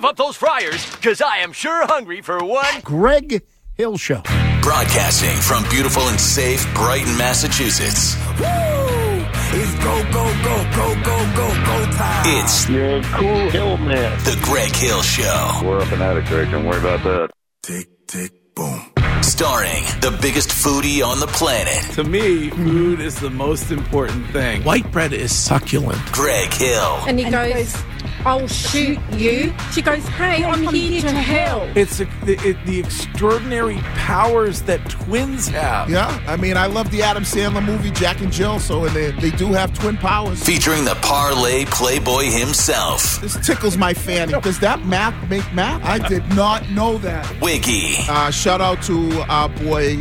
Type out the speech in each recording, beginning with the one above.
rev up those fryers, because I am sure hungry for one Greg Hill Show. Broadcasting from beautiful and safe Brighton, Massachusetts. Woo! It's go, go, go, go, go, go, go time. It's You're a cool hill man. The Greg Hill Show. We're up and at it, Greg. Don't worry about that. Tick, tick, boom. Starring the biggest foodie on the planet, To me, food is the most important thing. White bread is succulent. Greg Hill. And he goes, I'll shoot you. She goes, hey, I'm here to help. It's the extraordinary powers that twins have. Yeah, I mean, I love the Adam Sandler movie Jack and Jill, so they do have twin powers. Featuring the parlay playboy himself, This tickles my fanny. Does that math make math? I did not know that. Wiggy. Shout out to our boy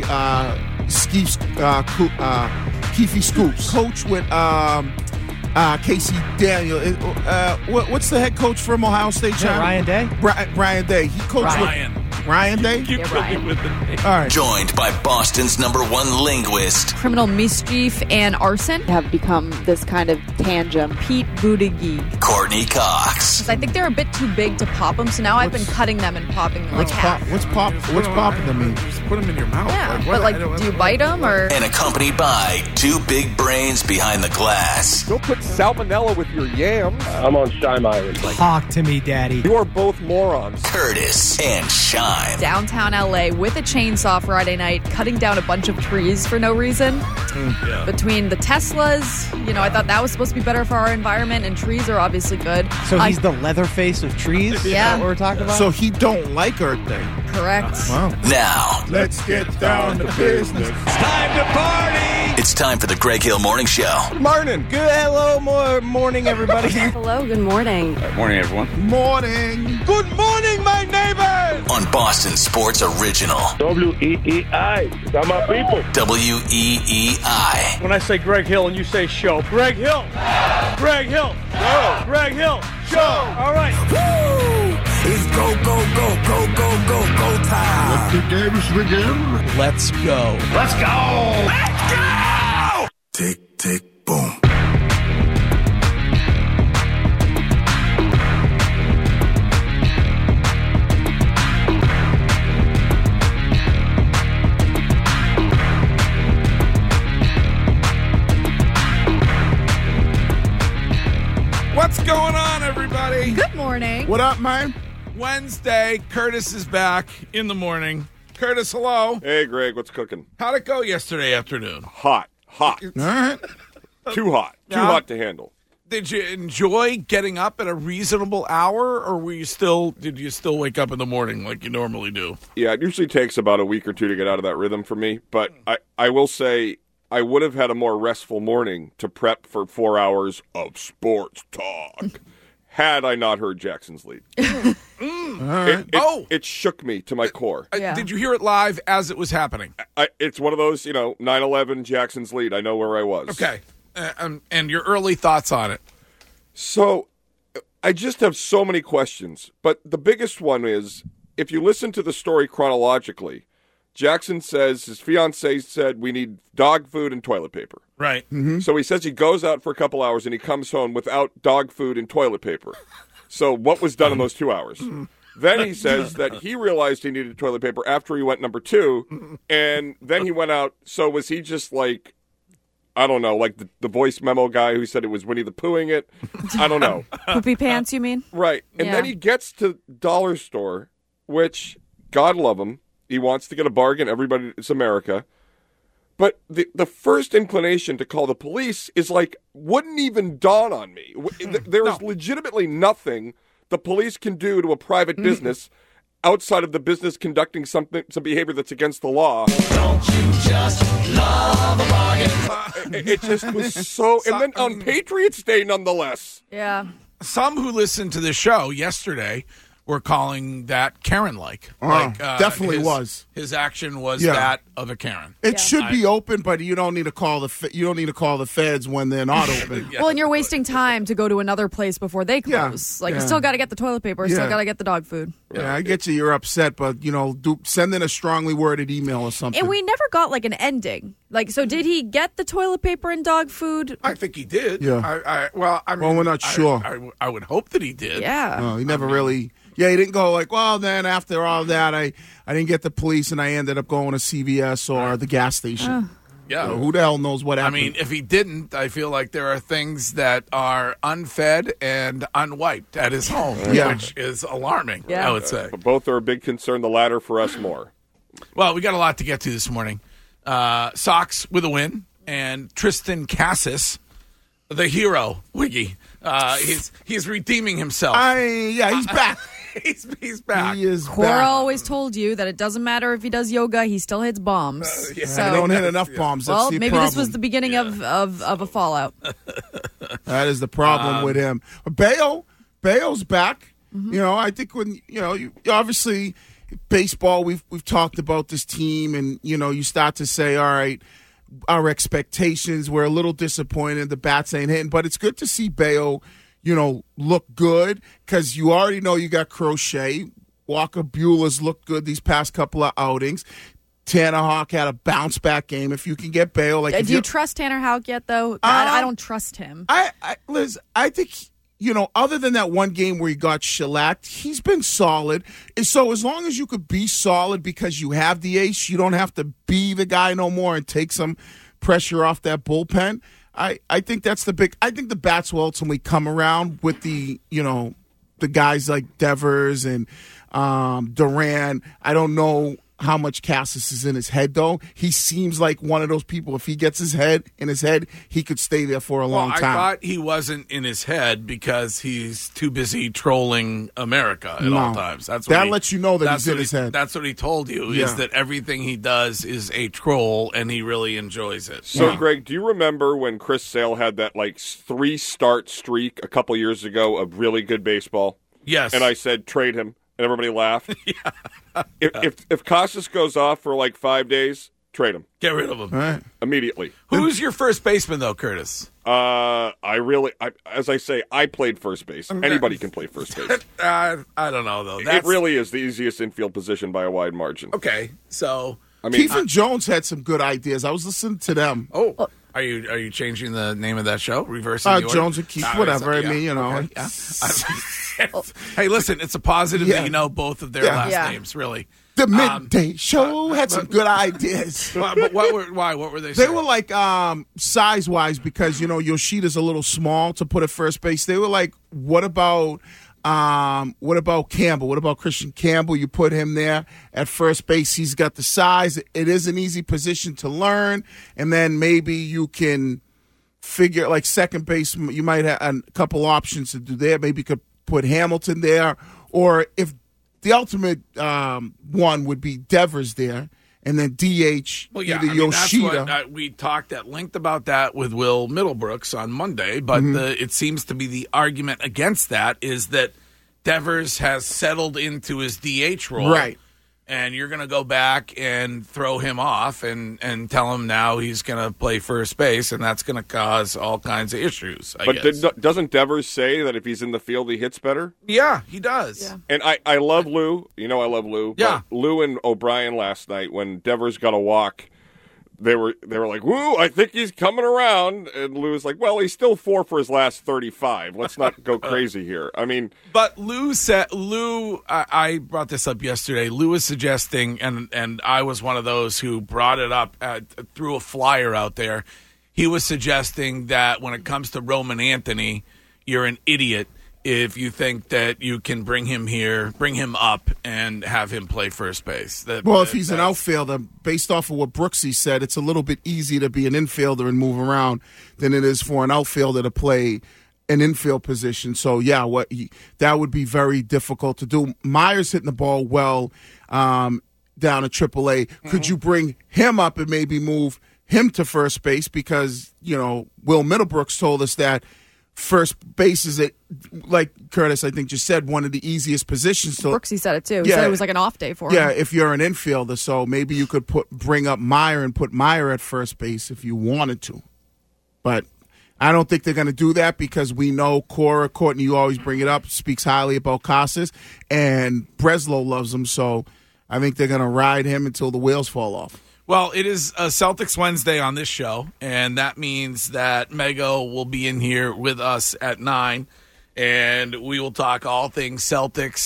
Keefe Scoops, coach with Casey Daniel. What's the head coach from Ohio State? Ryan Day? Ryan Day. He coached Ryan Day? Keep going with the name. All right. Joined by Boston's #1 linguist, Criminal mischief and arson have become this kind of tangent. Pete Buttigieg. Courtney Cox. I think they're a bit too big to pop them, so now I've been cutting them and popping them like half. What's popping to me? Just put them in your mouth. Yeah, what? but like, do you bite them or? And accompanied by two big brains behind the glass. Don't put salmonella with your yams. I'm on Shime Island. Talk to me, Daddy. You are both morons. Curtis and Shime. Downtown LA with a chainsaw Friday night, cutting down a bunch of trees for no reason. Yeah. Between the Teslas, I thought that was supposed to be better for our environment, and trees are obviously good. So he's the Leatherface of trees? Yeah. Is that what we're talking about? So he don't like Earth Day. Correct. Wow. Now, Let's get down to business. it's time for the Greg Hill Morning Show. Morning. Hello, morning, everybody. Hello, good morning. Morning, everyone. Morning. Good morning, my neighbors! On Boston Sports Original, WEEI. Got my people. WEEI. When I say Greg Hill and you say show, Greg Hill! Greg Hill! Show! Greg Hill! Show! All right. Woo! It's go, go, go, go, go, go, go time. The games begin. Let's go. Let's go. Tick, tick, boom. What's going on, everybody? Good morning. What up, man? Wednesday, Curtis is back in the morning. Curtis, hello. Hey, Greg, what's cooking? How'd it go yesterday afternoon? Hot. All right. Too hot. Too Yeah. hot to handle. Did you enjoy getting up at a reasonable hour, or did you still wake up in the morning like you normally do? Yeah, it usually takes about a week or two to get out of that rhythm for me. But I will say I would have had a more restful morning to prep for 4 hours of sports talk had I not heard Jackson's lead. It shook me to my core. Yeah. Did you hear it live as it was happening? It's one of those, 9/11 Jackson's lead. I know where I was. Okay. And your early thoughts on it? So I just have so many questions. But the biggest one is, if you listen to the story chronologically, Jackson says his fiancée said we need dog food and toilet paper. Right. Mm-hmm. So he says he goes out for a couple hours and he comes home without dog food and toilet paper. So what was done in those 2 hours? Then he says that he realized he needed toilet paper after he went number 2, and then he went out. So was he just like, I don't know, like the voice memo guy who said it was Winnie the Poohing it? I don't know. Poopy pants, you mean? Right. And Yeah. then he gets to dollar store, which, God love him, he wants to get a bargain. Everybody, it's America. But the first inclination to call the police is like, wouldn't even dawn on me. There is legitimately nothing the police can do to a private business outside of the business conducting some behavior that's against the law. Don't you just love a bargain? It just was so... And then on Patriots Day, nonetheless. Yeah. Some who listened to the show yesterday were calling that Karen-like. Definitely was. His action was Yeah. that of a Karen. It should be open, but you don't need to call the feds when they're not open. Yeah. Well, and you're wasting time to go to another place before they close. Yeah. You Yeah. still got to get the toilet paper, still Yeah. got to get the dog food. Yeah, I get you. You're upset, but send in a strongly worded email or something. And we never got like an ending. So did he get the toilet paper and dog food? I think he did. Yeah. Well, we're not sure. I would hope that he did. Yeah. He never really. Yeah, he didn't go like, well, then after all that, I didn't get the police and I ended up going to CVS or the gas station. Yeah. So who the hell knows what I happened? mean, if he didn't, I feel like there are things that are unfed and unwiped at his home, which is alarming, I would say. But both are a big concern, the latter for us more. Well, we got a lot to get to this morning. Sox with a win, and Tristan Cassis, the hero, Wiggy. He's redeeming himself. He's back. He's back. He is Cora back. always told you that it doesn't matter if he does yoga, he still hits bombs. I don't hit enough bombs. That's Well, the maybe problem. this was the beginning of a fallout. That is the problem with him. Bayo's back. You know, I think when you obviously baseball. We've talked about this team, and you start to say, all right, our expectations were a little disappointed. The bats ain't hitting, but it's good to see Bayo, look good because you already know you got Crochet. Walker Buehler's looked good these past couple of outings. Tanner Houck had a bounce-back game. If you can get Bayo. Do you trust Tanner Houck yet, though? I don't trust him. Liz, I think, other than that one game where he got shellacked, he's been solid. And so as long as you could be solid because you have the ace, you don't have to be the guy no more and take some pressure off that bullpen. I think that's the big – I think the bats will ultimately come around with the guys like Devers and Duran. I don't know how much Cassis is in his head, though. He seems like one of those people. If he gets his head in his head, he could stay there for a long time. I thought he wasn't in his head because he's too busy trolling America at all times. That lets you know that he's in his head. That's what he told you, is that everything he does is a troll, and he really enjoys it. So, Greg, do you remember when Chris Sale had that, 3-start streak a couple years ago of really good baseball? Yes. And I said, trade him. And everybody laughed. If Casas goes off for 5 days, trade him. Get rid of him. Immediately. Who's your first baseman, though, Curtis? As I say, I played first base. Anybody can play first base. I don't know, though. It really is the easiest infield position by a wide margin. Okay, so... Keith and Jones had some good ideas. I was listening to them. Oh. Are you changing the name of that show? Reversing the order? Jones and Keith, whatever. Okay. Hey, listen, it's a positive that you know both of their last names, really. The Midday Show had some good ideas. But why? What were they saying? They were like size-wise because, Yoshida's a little small to put at first base. They were like, what about Campbell? What about Christian Campbell? You put him there at first base. He's got the size. It is an easy position to learn. And then maybe you can figure, second base, you might have a couple options to do there. Maybe you could put Hamilton there. Or if the ultimate one would be Devers there. And then DH, either Yoshida. That's what, we talked at length about that with Will Middlebrooks on Monday, but it seems to be the argument against that is that Devers has settled into his DH role. Right. And you're going to go back and throw him off and tell him now he's going to play first base, and that's going to cause all kinds of issues, I guess. Doesn't Devers say that if he's in the field, he hits better? Yeah, he does. Yeah. And I love Lou. I love Lou. Yeah. But Lou and O'Brien last night, when Devers got a walk, they were like, woo, I think he's coming around. And Lou's like, well, he's still 4 for his last 35. Let's not go crazy here. But I brought this up yesterday. Lou was suggesting, and I was one of those who brought it up, threw a flyer out there. He was suggesting that when it comes to Roman Anthony, you're an idiot if you think that you can bring him up and have him play first base. If he's an outfielder, based off of what Brooksy said, it's a little bit easier to be an infielder and move around than it is for an outfielder to play an infield position. So, that would be very difficult to do. Myers hitting the ball well down at AAA. Could you bring him up and maybe move him to first base? Because, Will Middlebrooks told us that first base is, like Curtis, I think, just said, one of the easiest positions. Brooksy said it, too. He said it was like an off day for him. Yeah, if you're an infielder. So maybe you could bring up Meyer and put Meyer at first base if you wanted to. But I don't think they're going to do that because we know Courtney, you always bring it up, speaks highly about Casas, and Breslow loves him. So I think they're going to ride him until the wheels fall off. Well, it is a Celtics Wednesday on this show, and that means that Mego will be in here with us at 9, and we will talk all things Celtics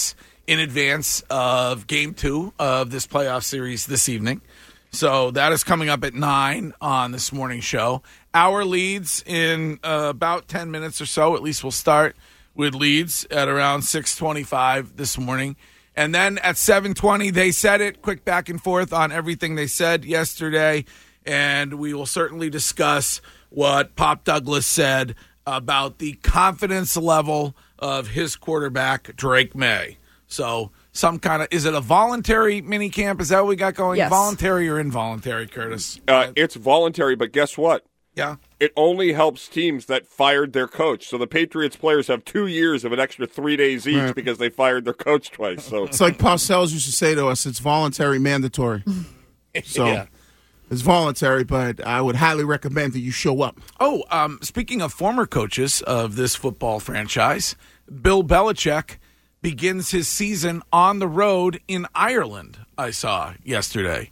in advance of Game 2 of this playoff series this evening. So that is coming up at 9 on this morning's show. Our leads in about 10 minutes or so. At least we'll start with leads at around 6:25 this morning. And then at 7:20, they said it. Quick back and forth on everything they said yesterday. And we will certainly discuss what Pop Douglas said about the confidence level of his quarterback, Drake May. So some kind of, is it a voluntary mini camp? Is that what we got going? Yes. Voluntary or involuntary, Curtis? It's voluntary, but guess what? Yeah. It only helps teams that fired their coach. So the Patriots players have 2 years of an extra 3 days each because they fired their coach twice. So It's like Parcells used to say to us, it's voluntary, mandatory. So Yeah. it's voluntary, but I would highly recommend that you show up. Oh, speaking of former coaches of this football franchise, Bill Belichick begins his season on the road in Ireland, I saw yesterday.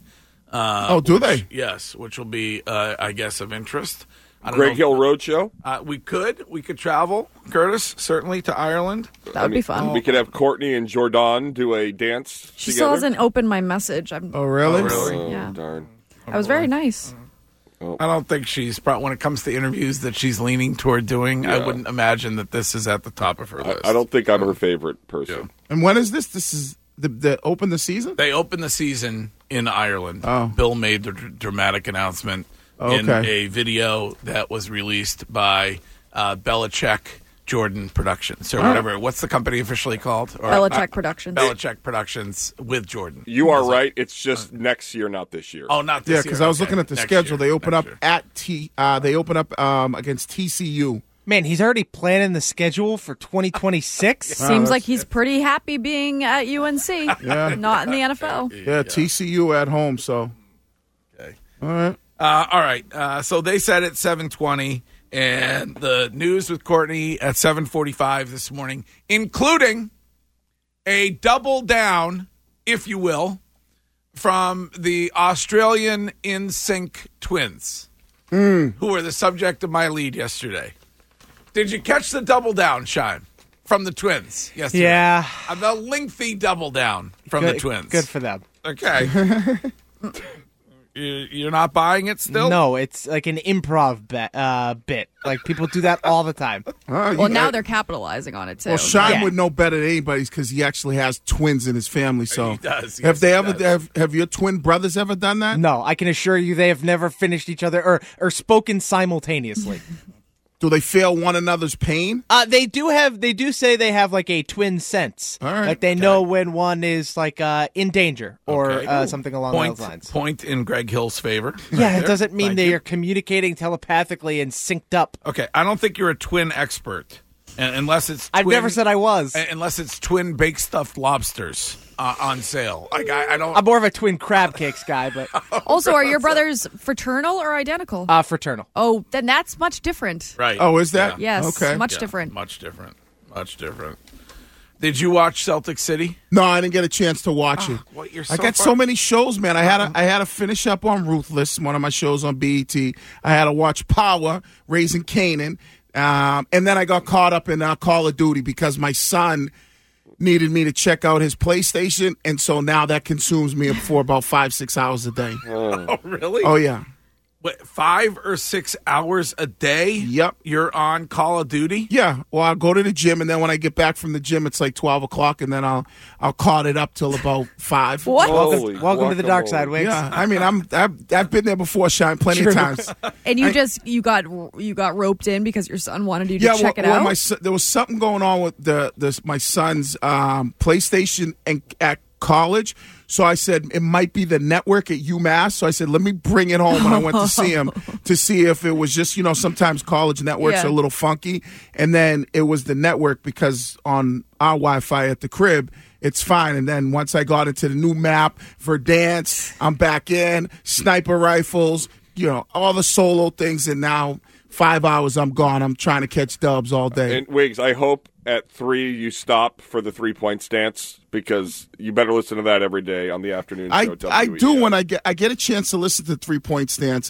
Do they? Yes, which will be, I guess, of interest. I don't Greg know. Hill Roadshow. We could travel, Curtis, certainly to Ireland. That would be fun. We could have Courtney and Jordan do a dance She together. still hasn't opened my message. Oh, really? Oh, Yeah. darn. I was very nice. I don't think she's, when it comes to interviews that she's leaning toward doing, I wouldn't imagine that this is at the top of her list. I don't think I'm her favorite person. And when is this? This is the open the season? They opened the season in Ireland. Oh. Bill made the dramatic announcement in a video that was released by Belichick Jordan Productions or whatever. What's the company officially called? Or, Belichick Productions. Belichick Productions with Jordan. You are right. It's just next year, not this year. Oh, not this Yeah, year. because I was Okay. looking at the Next schedule. year. They open Next up year. they open up against TCU. Man, he's already planning the schedule for 2026. Seems like he's pretty happy being at UNC, not in the NFL. Yeah, TCU at home. So, Okay. all right. All right. So they said at 7:20, and the news with Courtney at 7:45 this morning, including a double down, if you will, from the Australian NSYNC twins, who were the subject of my lead yesterday. Did you catch the double down, Shine, from the twins yesterday? Yeah. The lengthy double down from the twins. Good for them. Okay. You're not buying it still? No, it's like an improv bit. Like people do that all the time. Well, now they're capitalizing on it too. Well, Shine Yeah. would know better than anybody because he actually has twins in his family. So, He does. have Yes, they he ever does. have your twin brothers ever done that? No, I can assure you they have never finished each other or spoken simultaneously. Do they feel one another's pain? They do say they have like a twin sense. All right. Like they know when one is like in danger or Okay. something along those lines. Point in Greg Hill's favor. Yeah, Right it there. doesn't mean Thank they you. are communicating telepathically and synced up. Okay, I don't think you're a twin expert, unless it's. I've never said I was. Unless it's twin baked stuffed lobsters on sale. Like I don't. I'm more of a twin crab cakes guy, but Also, are your brothers fraternal or identical? fraternal. Oh, then that's much different. Right. Oh, is that? Yes, Okay. much Yeah, different. Much different. Much different. Did you watch Celtic City? No, I didn't get a chance to watch it. What, you're I so got far- so many shows, man. I had to finish up on Ruthless, one of my shows on BET. I had to watch Power, Raising Canaan, and then I got caught up in Call of Duty because my son needed me to check out his PlayStation, and so now that consumes me for about 5-6 hours a day. Oh, really? Oh yeah. What, 5 or 6 hours a day? Yep. You're on Call of Duty? Yeah, well, I'll go to the gym, and then when I get back from the gym, it's like 12 o'clock, and then I'll call it up till about 5. What? Welcome to the dark side, Wiggs. Yeah, I mean, I've been there before, Shine, plenty of times. And you got roped in because your son wanted you to Yeah, check it well, out. there was something going on with my son's PlayStation at college. So I said it might be the network at UMass. So I said, let me bring it home when I went to see him to see if it was just, sometimes college networks Yeah. are a little funky. And then it was the network because on our Wi-Fi at the crib, it's fine. And then once I got into the new map for dance, I'm back in, sniper rifles, all the solo things. And now 5 hours, I'm gone. I'm trying to catch dubs all day. And Wiggs, I hope at 3 you stop for the 3-point stance because you better listen to that every day on the afternoon show. I do WEF. when I get a chance to listen to 3-point stance,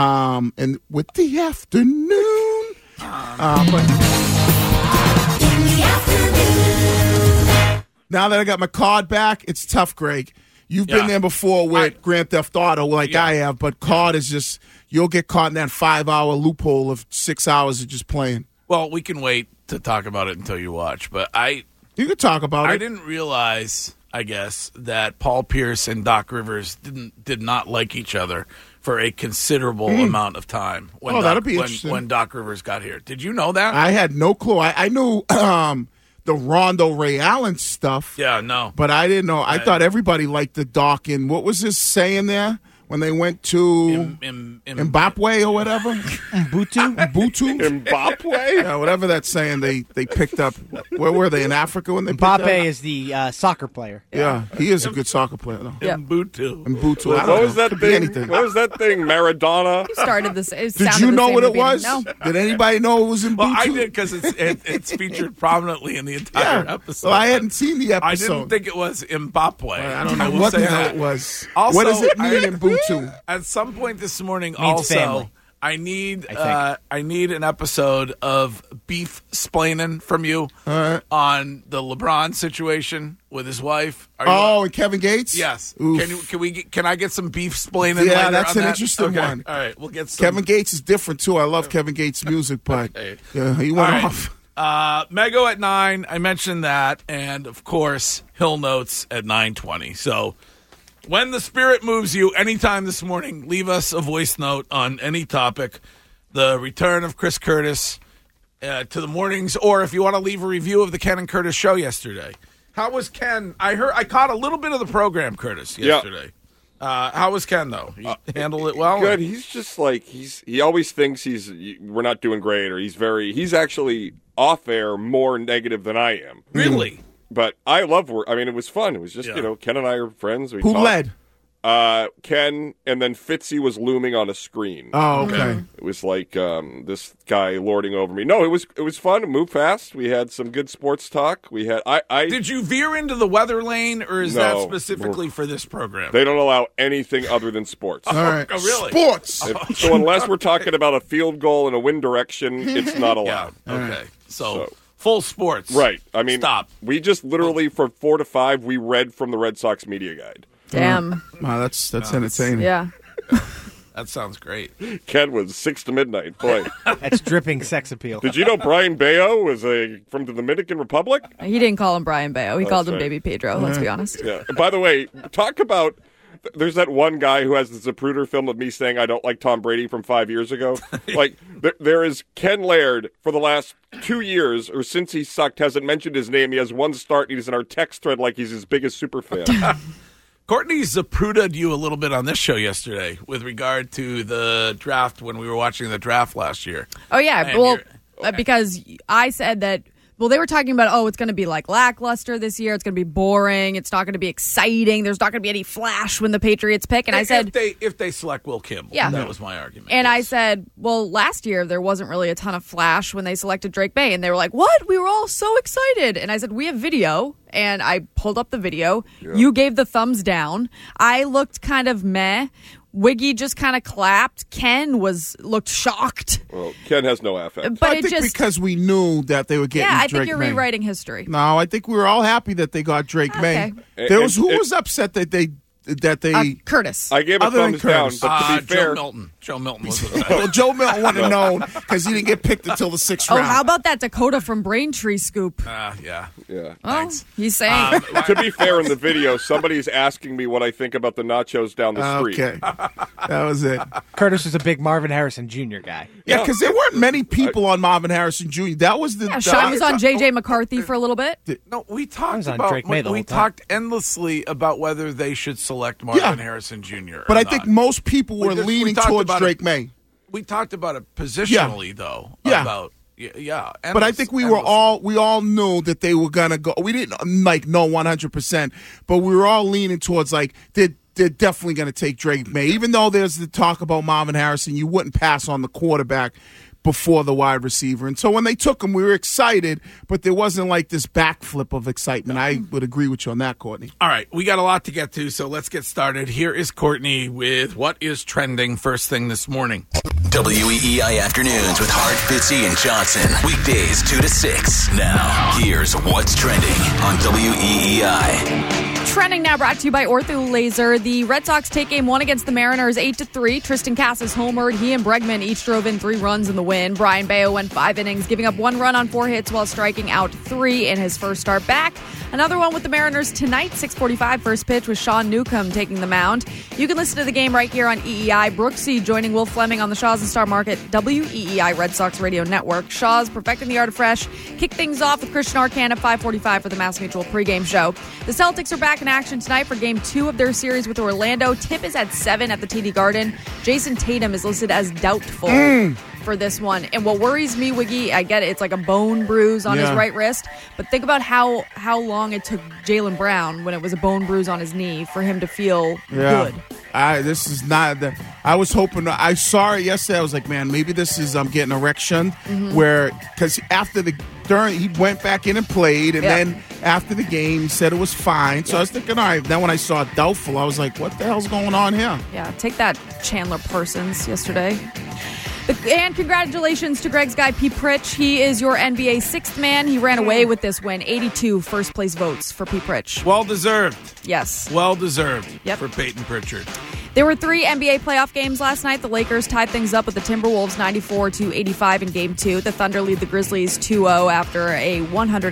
and with the afternoon. But Now that I got my card back, it's tough, Greg. You've been there before with Grand Theft Auto like I have, but card is just, you'll get caught in that 5-hour loophole of 6 hours of just playing. Well, we can wait to talk about it until you watch, but You could talk about it. I didn't realize, I guess, that Paul Pierce and Doc Rivers did not like each other for a considerable amount of time when that'll be interesting. When Doc Rivers got here. Did you know that? I had no clue. I knew the Rondo Ray Allen stuff. Yeah, no. But I didn't know. I thought everybody liked the Doc. And what was his saying there when they went to Mbappe or whatever? Mbutu? Mbappe? Yeah, whatever that's saying they picked up. Where were they, in Africa when they picked up? Mbappe is the soccer player. Yeah, he is a good soccer player, though. Yeah. Mbutu. Mbutu. What was that Could be thing? anything. What was that thing? Maradona? Who started this? It Did sounded you the know same what at it the beginning. was? No. Did anybody know it was Mbutu? Well, I did because it's featured prominently in the entire episode. Well, I hadn't seen the episode. I didn't think it was Mbappe. I don't know will what say the hell that. it was. Also, What does it mean in Mbutu? At some point this morning, Means also, family. I need an episode of beef splaining from you on the LeBron situation with his wife. And Kevin Gates? Yes. Oof. Can I get some beef splaining? Yeah, later that's on an that? interesting Okay. one. All right, we'll get some. Kevin Gates is different, too. I love Kevin Gates' music, but yeah, he went All right. off. Mego at 9. I mentioned that, and of course, Hill Notes at 9:20. So, when the spirit moves you, anytime this morning, leave us a voice note on any topic. The return of Chris Curtis to the mornings, or if you want to leave a review of the Ken and Curtis show yesterday. How was Ken? I caught a little bit of the program, Curtis, yesterday. How was Ken, though? He handled it well? Good. He's just like, he always thinks we're not doing great, or he's actually off air more negative than I am. Really? But I love work. I mean, it was fun. It was just, Ken and I are friends. Who led? Ken, and then Fitzy was looming on a screen. Oh, okay. It was like this guy lording over me. No, it was fun. It moved fast. We had some good sports talk. We had Did you veer into the weather lane, or is that specifically for this program? They don't allow anything other than sports. All right. Oh, really? Sports. So unless we're talking about a field goal in a wind direction, it's not allowed. Yeah. Okay. So full sports. Right. I mean, stop. We just literally from 4 to 5 we read from the Red Sox media guide. Damn. Wow, that's entertaining. Yeah. That sounds great. Ken was 6 to midnight. Boy, That's dripping sex appeal. did you know Brian Bayo was from the Dominican Republic? He didn't call him Brian Bayo. He called him right. Baby Pedro, let's be honest. Yeah. By the way, talk about. There's that one guy who has the Zapruder film of me saying I don't like Tom Brady from 5 years ago. Like, there is Ken Laird for the last 2 years, or since he sucked, hasn't mentioned his name. He has one start, and he's in our text thread like he's his biggest super fan. Courtney Zapruder'd you a little bit on this show yesterday with regard to the draft when we were watching the draft last year. Oh, yeah. And Well, because I said that, well, they were talking about, it's going to be like lackluster this year. It's going to be boring. It's not going to be exciting. There's not going to be any flash when the Patriots pick. And I said, if they select Will Kimball, that was my argument. And I said, well, last year there wasn't really a ton of flash when they selected Drake May. And they were like, what? We were all so excited. And I said, we have video. And I pulled up the video. Yeah. You gave the thumbs down. I looked kind of meh. Wiggy just kind of clapped. Ken looked shocked. Well, Ken has no affect. But I think because we knew that they were getting Drake May. I think you're rewriting history. No, I think we were all happy that they got Drake May. Who was upset that they Curtis. I gave a thumbs down, but to be fair, Joe Milton was upset. Well, Joe Milton wouldn't have known because he didn't get picked until the 6th round. Oh, how about that Dakota from Braintree scoop? Yeah. Oh, Thanks. he's saying. To be fair, in the video, somebody's asking me what I think about the nachos down the street. Okay, that was it. Curtis is a big Marvin Harrison Jr. guy. Yeah, because there weren't many people on Marvin Harrison Jr. That was the. Sean was on J.J. McCarthy for a little bit. No, we talked on about Drake May the we whole time. talked endlessly about whether they should select Marvin Harrison Jr. But I not. think most people were We leaning talked towards about Drake May. We talked about it positionally, though. Yeah. About But I think we all knew that they were gonna go. We didn't know 100%, but we were all leaning towards they're definitely gonna take Drake May. Even though there's the talk about Marvin Harrison, you wouldn't pass on the quarterback before the wide receiver. And so when they took him, we were excited, but there wasn't like this backflip of excitement. I would agree with you on that, Courtney. All right, we got a lot to get to, so let's get started. Here is Courtney with what is trending first thing this morning. WEEI Afternoons with Hart, Fitzy, and Johnson. Weekdays 2 to 6. Now, here's what's trending on WEEI. Trending now brought to you by Ortho Laser. The Red Sox take game 1 against the Mariners 8-3. Tristan Casas homered. He and Bregman each drove in 3 runs in the win. Brian Bayo went 5 innings, giving up 1 run on 4 hits while striking out 3 in his first start back. Another one with the Mariners tonight, 6:45 first pitch with Sean Newcomb taking the mound. You can listen to the game right here on EEI. Brooksy joining Will Fleming on the Shaw's and Star Market WEEI Red Sox Radio Network. Shaw's perfecting the art of fresh. Kick things off with Christian Arcand at 5:45 for the Mass Mutual pregame show. The Celtics are back in action tonight for Game 2 of their series with Orlando. Tip is at 7 at the TD Garden. Jason Tatum is listed as doubtful for this one. And what worries me, Wiggy, I get it, it's like a bone bruise on his right wrist, but think about how long it took Jaylen Brown when it was a bone bruise on his knee for him to feel good. This is not the. I was hoping. I saw it yesterday. I was like, man, maybe this is getting erection. Where because he went back in and played, and then after the game he said it was fine. So I was thinking, all right. Then when I saw doubtful, I was like, what the hell's going on here? Yeah, take that, Chandler Parsons yesterday. And congratulations to Greg's guy, Pete Pritch. He is your NBA 6th man. He ran away with this win. 82 first-place votes for Pete Pritch. Well-deserved. Yes. Well-deserved for Peyton Pritchard. There were 3 NBA playoff games last night. The Lakers tied things up with the Timberwolves 94-85 in Game 2. The Thunder lead the Grizzlies 2-0 after a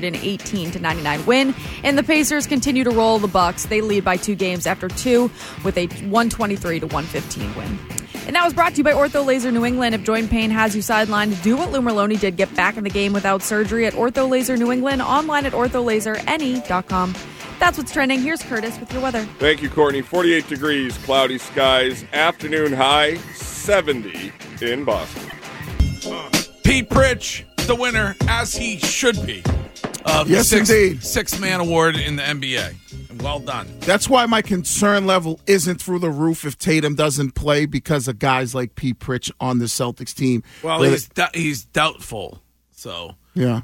118-99 win. And the Pacers continue to roll the Bucks. They lead by 2 games after 2 with a 123-115 win. And that was brought to you by Ortho Laser New England. If joint pain has you sidelined, do what Lou Merlone did. Get back in the game without surgery at Ortho Laser New England. Online at ortholaserne.com. That's what's trending. Here's Curtis with your weather. Thank you, Courtney. 48 degrees, cloudy skies, afternoon high, 70 in Boston. Pete Pritch, the winner, as he should be, of Yes, the indeed. 6-man award in the NBA. Well done. That's why my concern level isn't through the roof if Tatum doesn't play because of guys like Pete Pritch on the Celtics team. Well, he's doubtful. So, yeah.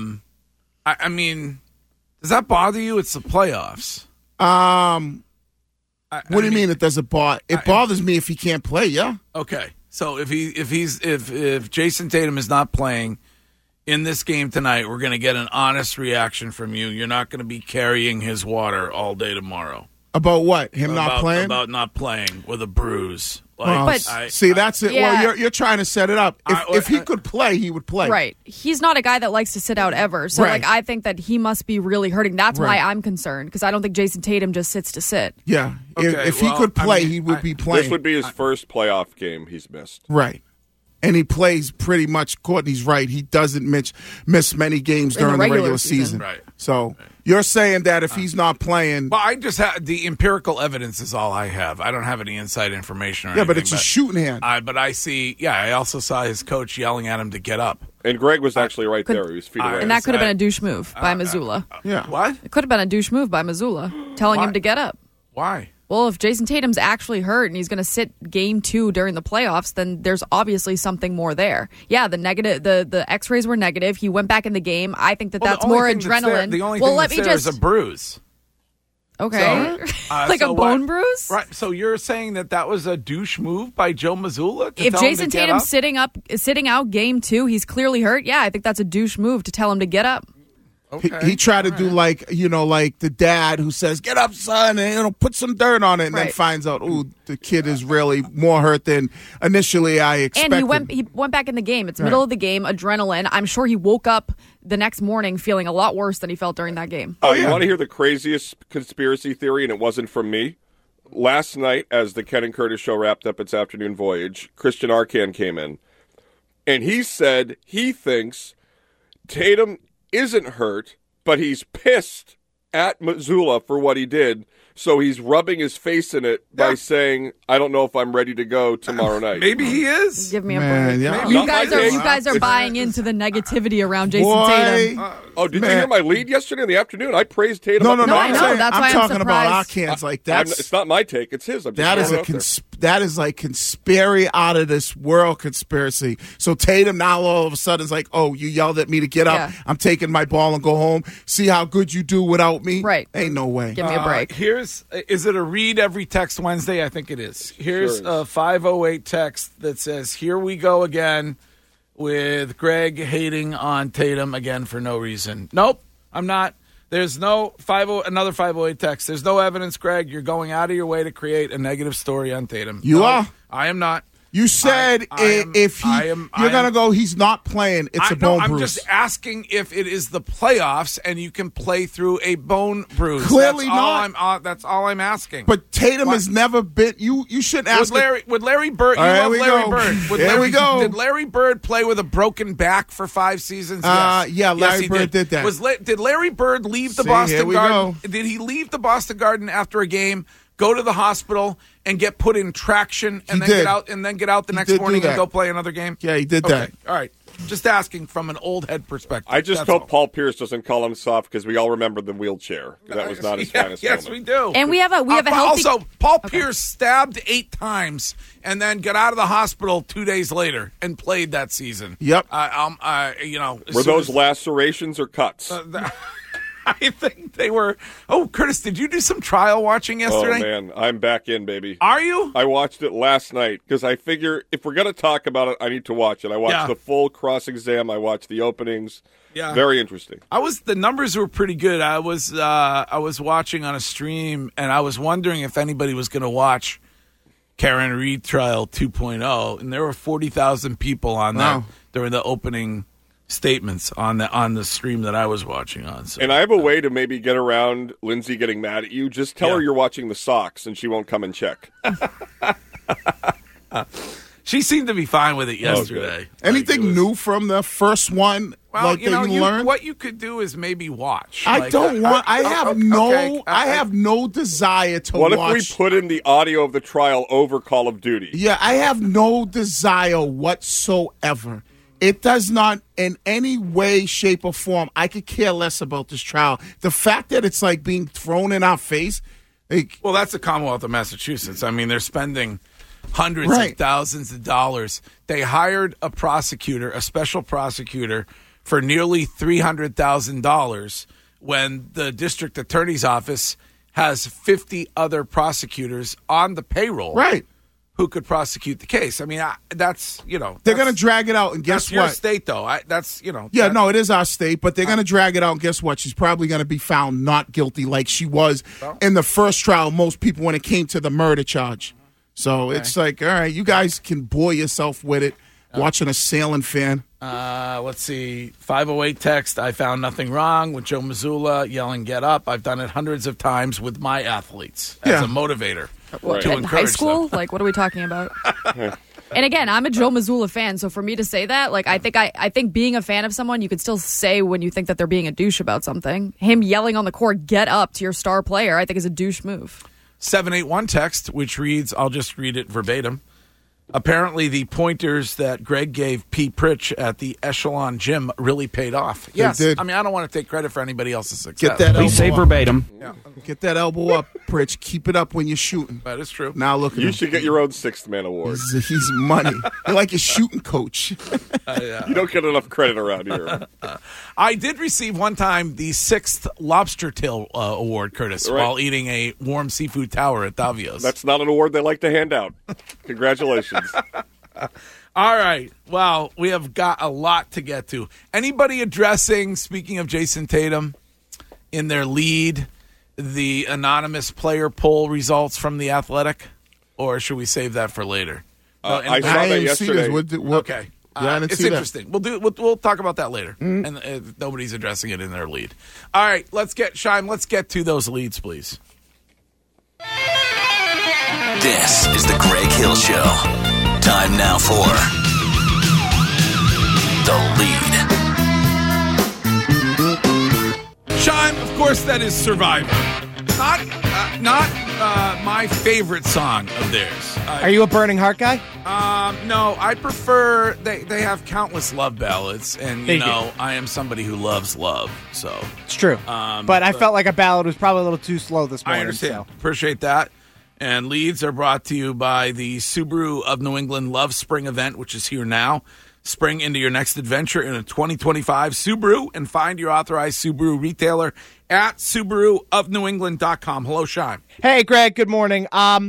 I mean, does that bother you? It's the playoffs. What do you mean it doesn't bother? It bothers me if he can't play. Yeah. Okay. So if Jason Tatum is not playing in this game tonight, we're going to get an honest reaction from you. You're not going to be carrying his water all day tomorrow. About what? Not playing? About not playing with a bruise. That's it. Yeah. Well, you're trying to set it up. If he could play, he would play. Right. He's not a guy that likes to sit out ever. So, I think that he must be really hurting. That's why I'm concerned, because I don't think Jason Tatum just sits to sit. Yeah. If he could play, he would be playing. This would be his first playoff game he's missed. Right. And he plays pretty much. Courtney's right. He doesn't miss many games during the regular season. Right. So you're saying that if he's not playing, well, I just have the empirical evidence is all I have. I don't have any inside information or anything. But it's a shooting hand. But I see. Yeah, I also saw his coach yelling at him to get up. And Greg was actually right there. He was feet away. And that could have been a douche move by Missoula. Yeah. What? It could have been a douche move by Missoula, telling him to get up. Why? Well, if Jason Tatum's actually hurt and he's going to sit Game 2 during the playoffs, then there's obviously something more there. Yeah, the X-rays were negative. He went back in the game. I think that's more adrenaline. The only thing that's there is a bruise. Okay. Like a bone bruise? Right. So you're saying that was a douche move by Joe Mazzulla? If Jason Tatum's sitting out Game 2, he's clearly hurt. Yeah, I think that's a douche move to tell him to get up. Okay. He tried to do like the dad who says, "Get up, son," and put some dirt on it, and then finds out, the kid is really more hurt than initially I expected. And he went back in the game. It's middle of the game, adrenaline. I'm sure he woke up the next morning feeling a lot worse than he felt during that game. You want to hear the craziest conspiracy theory, and it wasn't from me? Last night, as the Ken and Curtis show wrapped up its afternoon voyage, Christian Arcand came in, and he said he thinks Tatum isn't hurt, but he's pissed at Missoula for what he did, so he's rubbing his face in it by saying, "I don't know if I'm ready to go tomorrow night." Maybe he is. Give me a break. Yeah. You guys are buying into the negativity around Jason Tatum. Oh, did you Man. hear my lead yesterday in the afternoon? I praised Tatum. No, up no, and no. I down. I'm know, saying, that's why I'm I'm talking about our surprised. cans. Like I'm- that's it's not my take. It's his. I'm just that is throwing a it out there. that is like conspiracy out of this world conspiracy. So Tatum now all of a sudden is like, oh, you yelled at me to get up. Yeah. I'm taking my ball and go home. See how good you do without me. Right. Ain't no way. Give me a break. Is it a read every text Wednesday? I think it is. Here's Sure is. a 508 text that says, here we go again with Greg hating on Tatum again for no reason. Nope, I'm not. There's no another 508 text. There's no evidence, Greg. You're going out of your way to create a negative story on Tatum. You No, are. I am not. You said if you're gonna go, he's not playing. It's a bone I'm bruise. just asking if it is the playoffs and you can play through a bone bruise. Clearly That's all I'm asking. But Tatum What? has never been. You shouldn't ask. Would Larry Bird? You All right, love we Larry go. Bird. Would Here Larry, we go. Did Larry Bird play with a broken back for 5 seasons? Yes. Yeah, Larry he Bird did that. Did Larry Bird leave the See, Boston here we Garden? go. Did he leave the Boston Garden after a game, go to the hospital, and get put in traction, and then did. get out, and then get out the He next did do morning and that. go play another game? Yeah, he did Okay. that. All right. Just asking from an old head perspective. I just That's hope all. Paul Pierce doesn't call him soft because we all remember the wheelchair. That was not his finest Yes, moment. we do. And we have a But healthy. Also, Paul Pierce stabbed 8 times and then got out of the hospital 2 days later and played that season. Yep. Were those lacerations or cuts? I think they were. Oh, Curtis, did you do some trial watching yesterday? Oh, man. I'm back in, baby. Are you? I watched it last night because I figure if we're going to talk about it, I need to watch it. I watched Yeah. the full cross-exam. I watched the openings. Yeah. Very interesting. The numbers were pretty good. I was watching on a stream, and I was wondering if anybody was going to watch Karen Reed Trial 2.0, and there were 40,000 people on that Wow. during the opening statements on the stream that I was watching on. So. And I have a way to maybe get around Lindsay getting mad at you. Just tell Yeah. her you're watching the Sox, and she won't come and check. She seemed to be fine with it yesterday. Anything new from the first one? Well, like you know, that you learned? what you could do is maybe watch. I Like, don't want. I have okay, I have no desire to What watch. if we put in the audio of the trial over Call of Duty? Yeah, I have no desire whatsoever. It does not, in any way, shape, or form. I could care less about this trial. The fact that it's like being thrown in our face. Like, Well, that's the Commonwealth of Massachusetts. I mean, they're spending hundreds Right. of thousands of dollars. They hired a prosecutor, a special prosecutor, for nearly $300,000 when the district attorney's office has 50 other prosecutors on the payroll, right. who could prosecute the case. I mean, that's, you know. They're that's- going to drag it out, and guess That's your what? state, though. That's, you know. Yeah, that- no, it is our state, but they're going to drag it out. And guess what? She's probably going to be found not guilty like she was in the first trial, most people, when it came to the murder charge. So it's like, all right, you guys can bore yourself with it watching a sailing fan. Let's see. 508 text. I found nothing wrong with Joe Mazzulla yelling, "Get up." I've done it hundreds of times with my athletes as Yeah. a motivator What, to in encourage high school? them. Like, what are we talking about? And again, I'm a Joe Mazzulla fan, so for me to say that, like, I think being a fan of someone, you could still say when you think that they're being a douche about something. Him yelling on the court, "Get up" to your star player, I think is a douche move. 781 text, which reads, I'll just read it verbatim. Apparently, the pointers that Greg gave Pete Pritch at the Echelon Gym really paid off. Yes. did. I mean, I don't want to take credit for anybody else's success. Get that Please say elbow up. verbatim. Get that elbow up, Pritch. Keep it up when you're shooting. That is true. Now look at You him. should get your own Sixth Man Award. He's money. You're like a shooting coach. You don't get enough credit around here. I did receive one time the 6th Lobster Tail Award, Curtis, Right. while eating a warm seafood tower at Davio's. That's not an award they like to hand out. Congratulations. All right. Well, we have got a lot to get to. Anybody addressing, speaking of Jason Tatum, in their lead, the anonymous player poll results from The Athletic? Or should we save that for later? I saw I that didn't see this. yesterday. Okay. Yeah, I didn't it's see that. interesting. We'll talk about that later. And nobody's addressing it in their lead. All right. Let's get to those leads, please. This is the Greg Hill Show. Time now for the lead. Shime, of course, that is Survivor. Not my favorite song of theirs. Are you a Burning Heart guy? No, I prefer. They have countless love ballads, and They do. I am somebody who loves love. So It's true. But I felt like a ballad was probably a little too slow this morning. I understand. So. Appreciate that. And leads are brought to you by the Subaru of New England Love Spring event, which is here now. Spring into your next adventure in a 2025 Subaru, and find your authorized Subaru retailer at SubaruofNewEngland.com. Hello, Shime. Hey, Greg. Good morning.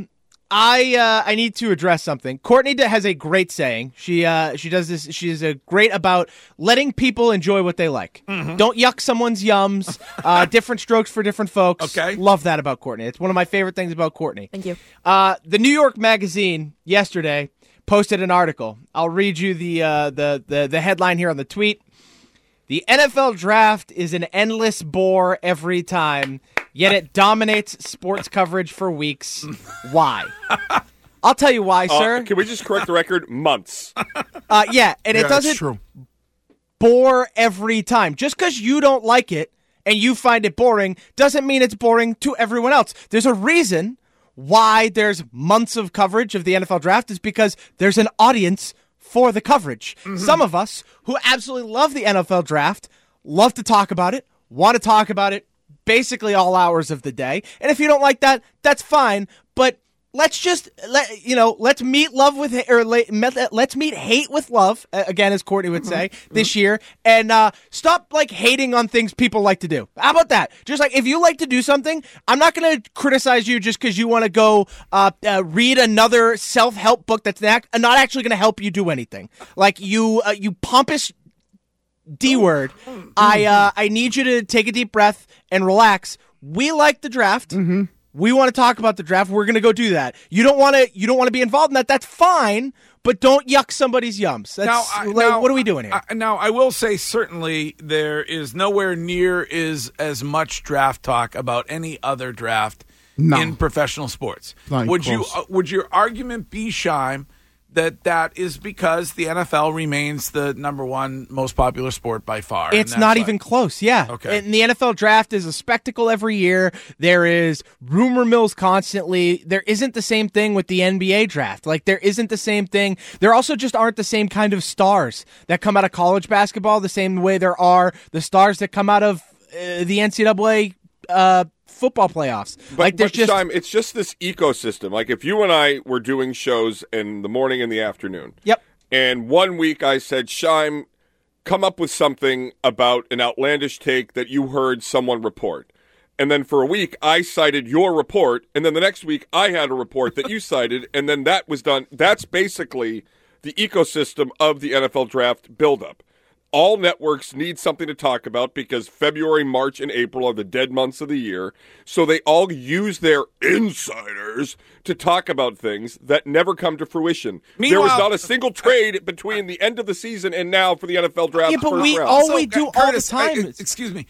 I need to address something. Courtney has a great saying. She does this. She is great about letting people enjoy what they like. Mm-hmm. Don't yuck someone's yums. Different strokes for different folks. Okay. Love that about Courtney. It's one of my favorite things about Courtney. Thank you. The New York Magazine yesterday posted an article. I'll read you the headline here on the tweet. The NFL draft is an endless bore every time, yet it dominates sports coverage for weeks. Why? I'll tell you why, sir. Can we just correct the record? Months. Yeah, and it doesn't true. bore every time. Just because you don't like it and you find it boring doesn't mean it's boring to everyone else. There's a reason why there's months of coverage of the NFL draft is because there's an audience for the coverage. Mm-hmm. Some of us who absolutely love the NFL draft love to talk about it, want to talk about it basically all hours of the day. And if you don't like that, that's fine. But let's meet love with let's meet hate with love again, as Courtney would say this year, and stop hating on things people like to do. How about that? Just if you like to do something, I'm not going to criticize you just because you want to go read another self-help book that's not actually going to help you do anything. You pompous D word. I need you to take a deep breath and relax. We like the draft. Mm-hmm. We want to talk about the draft. We're going to go do that. You don't want to be involved in that. That's fine, but don't yuck somebody's yums. What are we doing here? Now, I will say certainly there is nowhere near as much draft talk about any other draft in professional sports. Would your argument be, Shime, that is because the NFL remains the number one most popular sport by far? It's not even close, yeah. Okay. And the NFL draft is a spectacle every year. There is rumor mills constantly. There isn't the same thing with the NBA draft. There isn't the same thing. There also just aren't the same kind of stars that come out of college basketball the same way there are the stars that come out of the NCAA football playoffs. But Shime, it's just this ecosystem. If you and I were doing shows in the morning and the afternoon. Yep. And one week I said, Shime, come up with something about an outlandish take that you heard someone report. And then for a week I cited your report, and then the next week I had a report that you cited, and then that was done. That's basically the ecosystem of the NFL draft buildup. All networks need something to talk about because February, March, and April are the dead months of the year. So they all use their insiders to talk about things that never come to fruition. There was not a single trade between the end of the season and now for the NFL draft. Yeah, but first we round. always do all the time. Excuse me.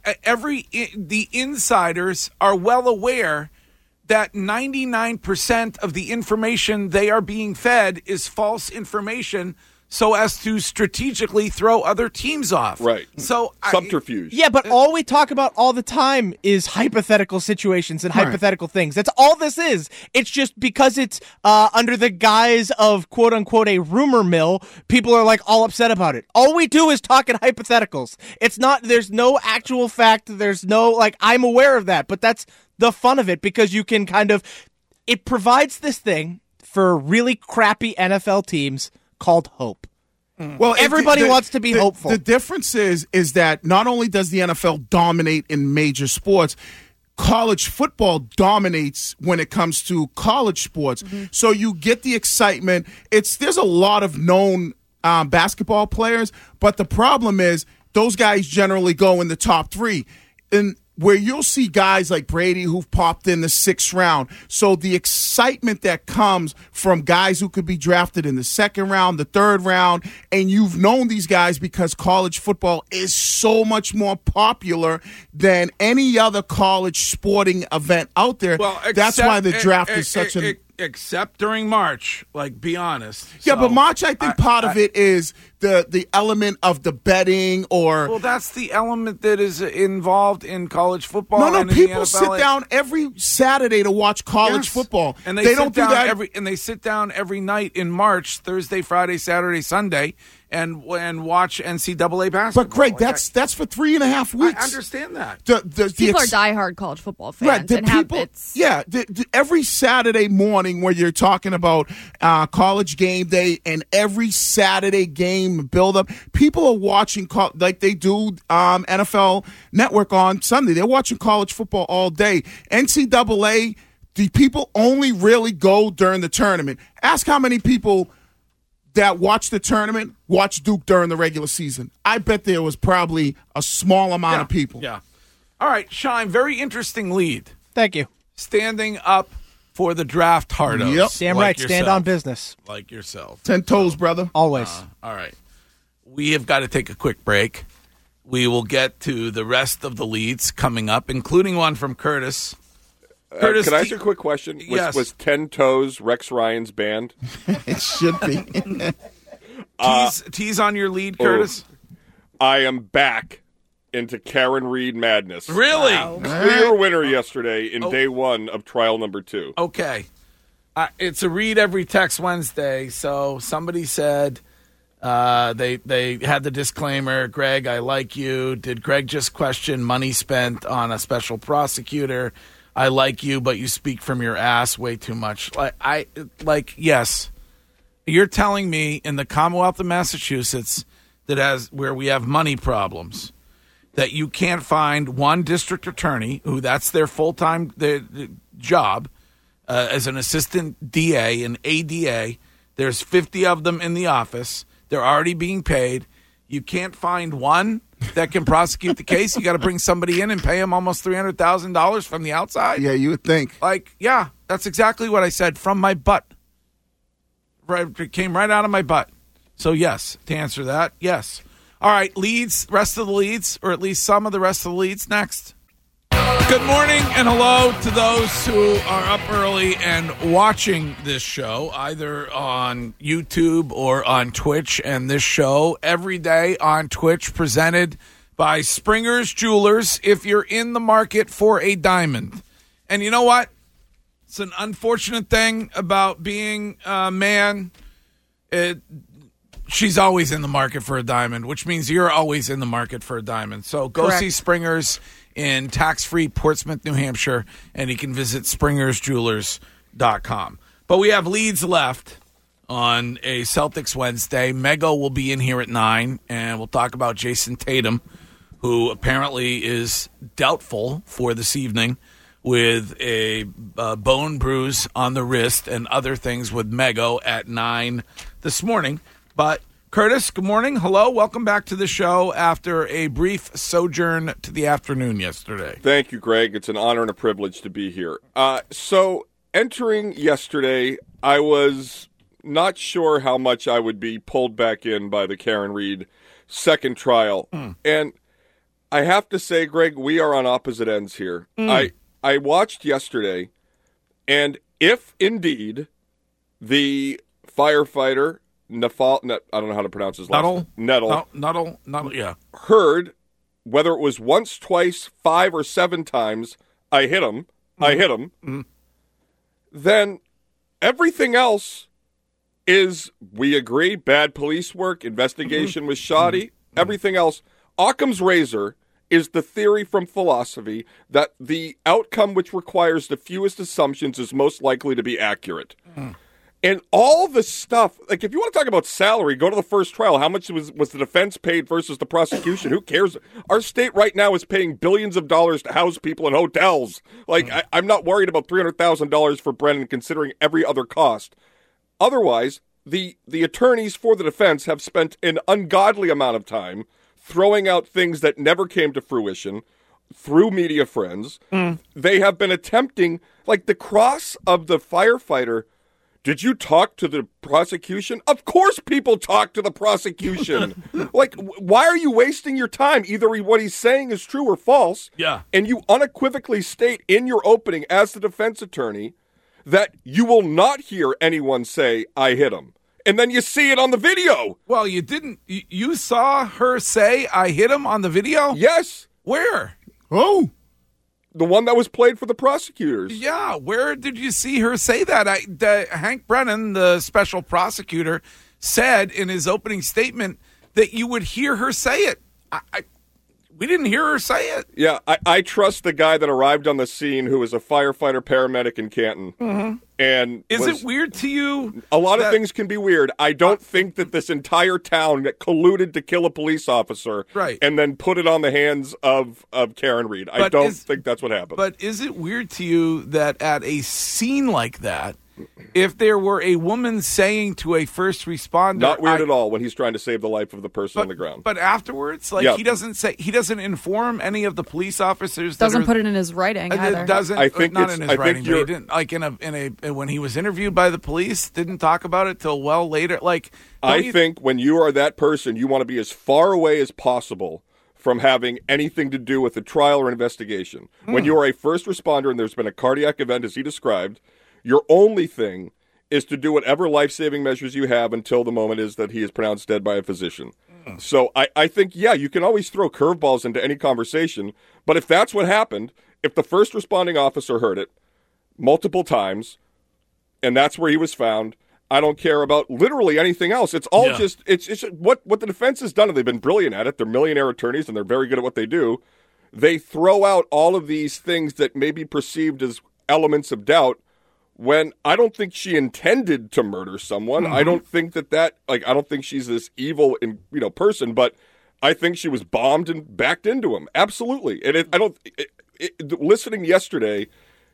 The insiders are well aware that 99% of the information they are being fed is false information, so as to strategically throw other teams off. Right. So subterfuge. Yeah, but all we talk about all the time is hypothetical situations and hypothetical things. That's all this is. It's just because it's under the guise of quote unquote a rumor mill, people are all upset about it. All we do is talk in hypotheticals. It's not, there's no actual fact. There's no, I'm aware of that, but that's the fun of it because you can it provides this thing for really crappy NFL teams called hope. Well, everybody wants to be hopeful. The difference is that not only does the NFL dominate in major sports, college football dominates when it comes to college sports. Mm-hmm. So you get the excitement. There's a lot of known basketball players, but the problem is those guys generally go in the top three. And where you'll see guys like Brady who've popped in the 6th round. So the excitement that comes from guys who could be drafted in the 2nd round, the 3rd round, and you've known these guys because college football is so much more popular than any other college sporting event out there. Well, that's why the draft is such a except during March. Like, be honest. Yeah, So, but March, I think part of it is the element of the betting or. Well, that's the element that is involved in college football. No, and in people the sit NFL. every every Saturday to watch college Yes. football, and they don't sit do down that. and they sit down every night in March, Thursday, Friday, Saturday, Sunday, and watch NCAA basketball. But Greg, Like, that's for 3.5 weeks. I understand that. People are diehard college football fans, Right, and every Saturday morning where you're talking about college game day and every Saturday game build up, people are watching like they do NFL Network on Sunday. They're watching college football all day. NCAA, the people only really go during the tournament. Ask how many people that watch the tournament watch Duke during the regular season. I bet there was probably a small amount of people. Yeah. All right, Shine, very interesting lead. Thank you. Standing up for the draft hardos. Yep. Damn right. Stand on business. Like yourself. 10 toes, brother. Always. All right. We have got to take a quick break. We will get to the rest of the leads coming up, including one from Curtis. Curtis, can I ask you a quick question? Yes. Was 10 Toes Rex Ryan's band? It should be. Tease on your lead, Curtis. I am back into Karen Reed madness. Really? Clear winner yesterday in day one of trial number 2. Okay. It's a read every text Wednesday. So somebody said they had the disclaimer, Greg, I like you. Did Greg just question money spent on a special prosecutor? I like you, but you speak from your ass way too much. Yes. You're telling me in the Commonwealth of Massachusetts where we have money problems, that you can't find one district attorney who that's their full-time job as an assistant DA and ADA. There's 50 of them in the office. They're already being paid. You can't find one that can prosecute the case. You got to bring somebody in and pay them almost $300,000 from the outside. Yeah, you would think. Yeah, that's exactly what I said from my butt. It came right out of my butt. So, yes, to answer that, yes. All right, leads, rest of the leads, or at least some of the rest of the leads next. Good morning and hello to those who are up early and watching this show, either on YouTube or on Twitch. And this show every day on Twitch, presented by Springer's Jewelers, if you're in the market for a diamond. And you know what? It's an unfortunate thing about being a man. She's always in the market for a diamond, which means you're always in the market for a diamond. So go see Springer's in tax-free Portsmouth, New Hampshire, and you can visit springersjewelers.com. But we have leads left on a Celtics Wednesday. Mego will be in here at 9, and we'll talk about Jason Tatum, who apparently is doubtful for this evening with a bone bruise on the wrist and other things with Mego at 9 this morning. But Curtis, good morning. Hello. Welcome back to the show after a brief sojourn to the afternoon yesterday. Thank you, Greg. It's an honor and a privilege to be here. So entering yesterday, I was not sure how much I would be pulled back in by the Karen Reed second trial. And I have to say, Greg, we are on opposite ends here. I watched yesterday, and if indeed the firefighter I don't know how to pronounce his last name. Nettle, yeah. Heard, whether it was once, twice, 5 or 7 times, I hit him, then everything else is, we agree, bad police work, investigation was shoddy, everything else. Occam's razor is the theory from philosophy that the outcome which requires the fewest assumptions is most likely to be accurate. And all the stuff, like if you want to talk about salary, go to the first trial. How much was the defense paid versus the prosecution? Who cares? Our state right now is paying billions of dollars to house people in hotels. Like, I'm not worried about $300,000 for Brennan considering every other cost. Otherwise, the attorneys for the defense have spent an ungodly amount of time throwing out things that never came to fruition through media friends. They have been attempting, like the cross of the firefighter. Did you talk to the prosecution? Of course people talk to the prosecution. Like, why are you wasting your time? Either what he's saying is true or false. Yeah. And you unequivocally state in your opening as the defense attorney that you will not hear anyone say, I hit him. And then you see it on the video. Well, you didn't. You saw her say, I hit him on the video? Yes. Where? Oh. The one that was played for the prosecutors. Yeah, where did you see her say that? Hank Brennan, the special prosecutor, said in his opening statement that you would hear her say it. We didn't hear her say it. Yeah, I trust the guy that arrived on the scene who was a firefighter paramedic in Canton. Mm-hmm. And is it weird to you? A lot of things can be weird. I don't think that this entire town that colluded to kill a police officer and then put it on the hands of Karen Reed. I don't think that's what happened. But is it weird to you that at a scene like that, if there were a woman saying to a first responder, not weird at all when he's trying to save the life of the person on the ground. But afterwards, he doesn't inform any of the police officers. Doesn't put it in his writing either. Doesn't. I think not in his writing. But he didn't, when he was interviewed by the police, didn't talk about it till well later. I think when you are that person, you want to be as far away as possible from having anything to do with a trial or investigation. When you are a first responder and there's been a cardiac event, as he described, your only thing is to do whatever life-saving measures you have until the moment is that he is pronounced dead by a physician. So I think, you can always throw curveballs into any conversation, but if that's what happened, if the first responding officer heard it multiple times, and that's where he was found, I don't care about literally anything else. It's all just what the defense has done, and they've been brilliant at it. They're millionaire attorneys, and they're very good at what they do. They throw out all of these things that may be perceived as elements of doubt, when I don't think she intended to murder someone. I don't think I don't think she's this evil person, but I think she was bombed and backed into him. Absolutely. And listening yesterday,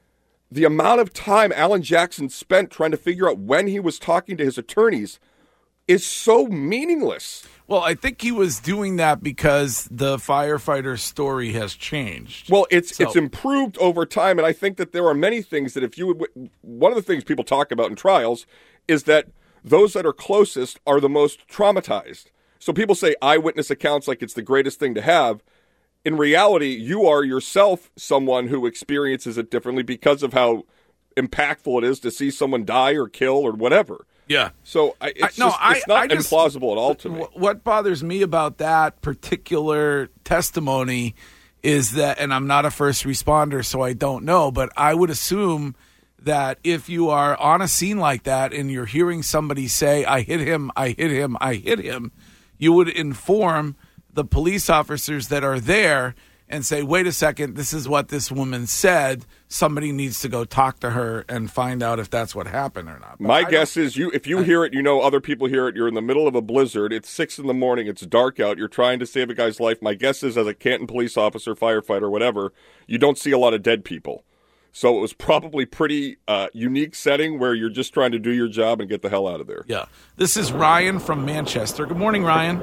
the amount of time Alan Jackson spent trying to figure out when he was talking to his attorneys is so meaningless. Well, I think he was doing that because the firefighter story has changed. Well, it's improved over time, and I think that there are many things that one of the things people talk about in trials is that those that are closest are the most traumatized. So people say eyewitness accounts like it's the greatest thing to have. In reality, you are yourself someone who experiences it differently because of how impactful it is to see someone die or kill or whatever. Yeah. So it's not implausible at all to me. What bothers me about that particular testimony is that, and I'm not a first responder, so I don't know, but I would assume that if you are on a scene like that and you're hearing somebody say, I hit him, I hit him, I hit him, you would inform the police officers that are there and say, wait a second, this is what this woman said. Somebody needs to go talk to her and find out if that's what happened or not. But my guess is if you hear it, other people hear it, you're in the middle of a blizzard, it's 6 a.m, it's dark out, you're trying to save a guy's life. My guess is as a Canton police officer, firefighter, whatever, you don't see a lot of dead people. So it was probably pretty unique setting where you're just trying to do your job and get the hell out of there. Yeah. This is Ryan from Manchester. Good morning, Ryan.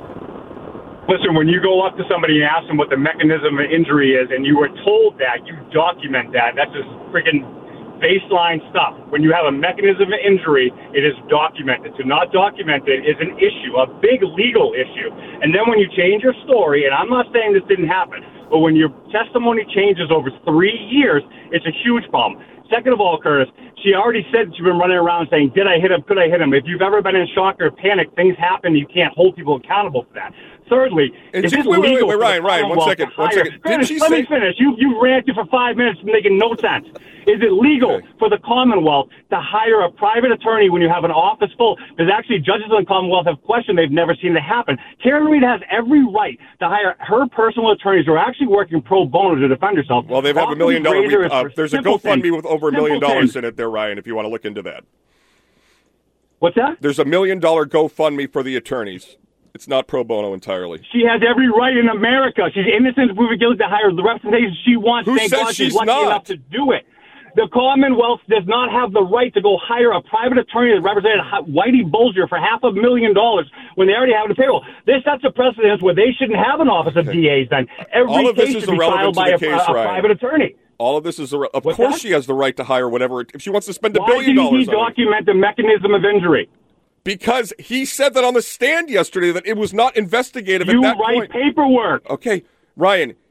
Listen, when you go up to somebody and ask them what the mechanism of injury is and you were told that, you document that. That's just freaking baseline stuff. When you have a mechanism of injury, it is documented. To not document it is an issue, a big legal issue. And then when you change your story, and I'm not saying this didn't happen, but when your testimony changes over 3 years, it's a huge problem. Second of all, Curtis, she already said she's been running around saying, did I hit him? Could I hit him? If you've ever been in shock or panic, things happen. You can't hold people accountable for that. Thirdly, wait, Ryan, 1 second. Let me finish. You ranted for 5 minutes making no sense. Is it legal for the Commonwealth to hire a private attorney when you have an office full? There's actually judges in the Commonwealth have questioned. They've never seen it happen. Karen Reed has every right to hire her personal attorneys who are actually working pro bono to defend herself. Well, they've had $1 million. There's a GoFundMe with over $1 million in it there, Ryan, if you want to look into that. What's that? There's $1 million GoFundMe for the attorneys. It's not pro bono entirely. She has every right in America. She's innocent, proven guilty to hire the representation she wants. Who Thank says God she's she's lucky not? enough to do it. The Commonwealth does not have the right to go hire a private attorney that represented Whitey Bulger for $500,000 when they already have the payroll. This sets a precedent where they shouldn't have an office of DAs then. All of this case is should be irrelevant filed to by the case, a Ryan. private attorney. All of this is of What's course that? she has the right to hire whatever if she wants to spend $1 Why billion didn't he on it. document the mechanism of injury? Because he said that on the stand yesterday that it was not investigative at that point. You write paperwork. Okay, Ryan,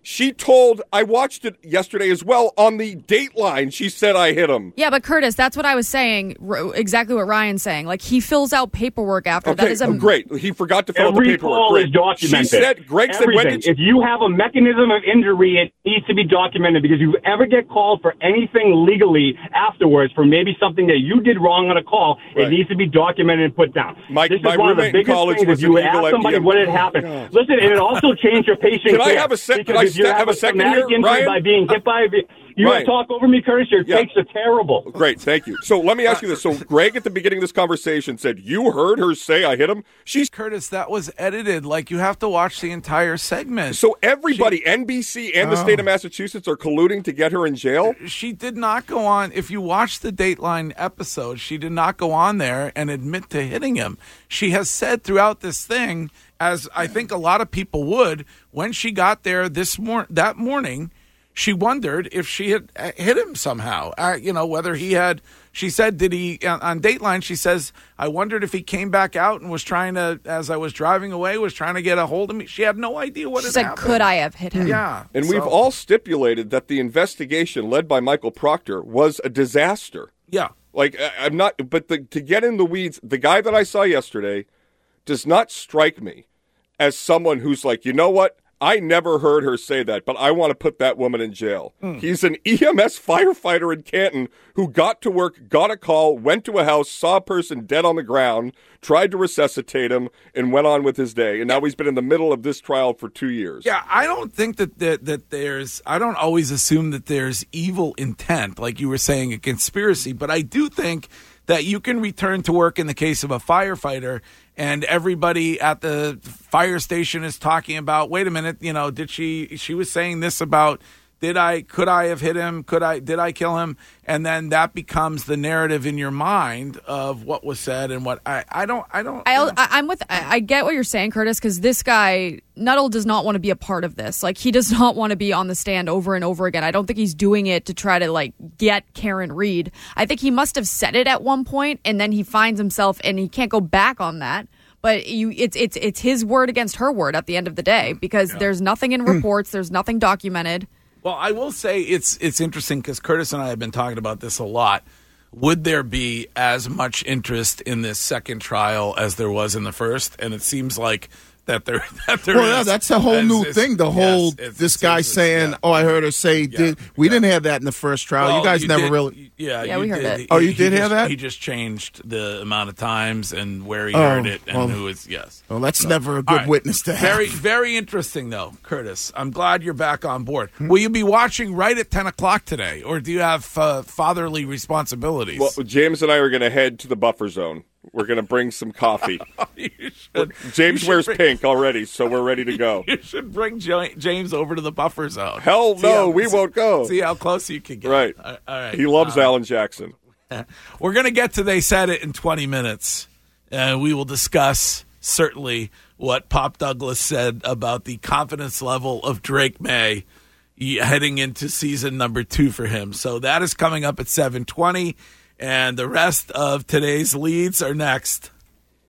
I watched it yesterday as well on the Dateline. She said I hit him. Yeah, but Curtis, that's what I was saying. Exactly what Ryan's saying. Like, he fills out paperwork after. Okay, that is great. He forgot to fill out the Every paperwork. call Great. is documented. Greg said, when did If you have a mechanism of injury, it needs to be documented, because if you ever get called for anything legally afterwards for maybe something that you did wrong on a call, Right. It needs to be documented and put down. My this is roommate one of the in biggest college things. was If you an ask Eagle somebody MDM. what had happened, God. listen, and it also changed your patient Can I care. have a sec- Because can I if you have a second traumatic here, injury Ryan? by being hit by you Ryan. talk over me, Curtis. Your takes are terrible. Great, thank you. So let me ask you this. So Greg at the beginning of this conversation said, you heard her say I hit him? Curtis, that was edited. Like, you have to watch the entire segment. So everybody, NBC and the state of Massachusetts, are colluding to get her in jail? She did not go on. If you watch the Dateline episode, she did not go on there and admit to hitting him. She has said throughout this thing, as I think a lot of people would, when she got there that morning, she wondered if she had hit him somehow. Whether he had. She said, did he, on Dateline, she says, I wondered if he came back out and was trying to, as I was driving away, was trying to get a hold of me. She had no idea what had happened. She said, could I have hit him? Yeah. And we've all stipulated that the investigation led by Michael Proctor was a disaster. Yeah. Like, I'm not, but to get in the weeds, the guy that I saw yesterday does not strike me as someone who's like, you know what? I never heard her say that, but I want to put that woman in jail. He's an EMS firefighter in Canton who got to work, got a call, went to a house, saw a person dead on the ground, tried to resuscitate him, and went on with his day. And now he's been in the middle of this trial for 2 years. Yeah, I don't think that there's, I don't always assume that there's evil intent, like you were saying, a conspiracy, but I do think that you can return to work in the case of a firefighter and everybody at the fire station is talking about, wait a minute, she was saying this about, could I have hit him? Did I kill him? And then that becomes the narrative in your mind of what was said and what I get what you're saying, Curtis, because this guy, Nuttall, does not want to be a part of this. Like, he does not want to be on the stand over and over again. I don't think he's doing it to try to get Karen Reed. I think he must have said it at one point and then he finds himself and he can't go back on that. But it's his word against her word at the end of the day, because there's nothing in reports, there's nothing documented. Well, I will say it's interesting because Curtis and I have been talking about this a lot. Would there be as much interest in this second trial as there was in the first? And it seems like that there is. That's a whole new thing. This guy saying, I heard her say, we didn't have that in the first trial. Well, you guys never really. Yeah, we heard it. You did hear that? He just changed the amount of times and where he heard it and who is, yes. Well, that's never a good witness to have. Very, very interesting, though, Curtis. I'm glad you're back on board. Will you be watching right at 10 o'clock today, or do you have fatherly responsibilities? Well, James and I are going to head to the buffer zone. We're going to bring some coffee. James wears pink already, so we're ready to go. You should bring James over to the buffer zone. Hell no, we won't go. See how close you can get. Right. All right. He loves Alan Jackson. We're going to get to They Said It in 20 minutes. We will discuss, certainly, what Pop Douglas said about the confidence level of Drake May heading into season number 2 for him. So that is coming up at 7:20. And the rest of today's leads are next.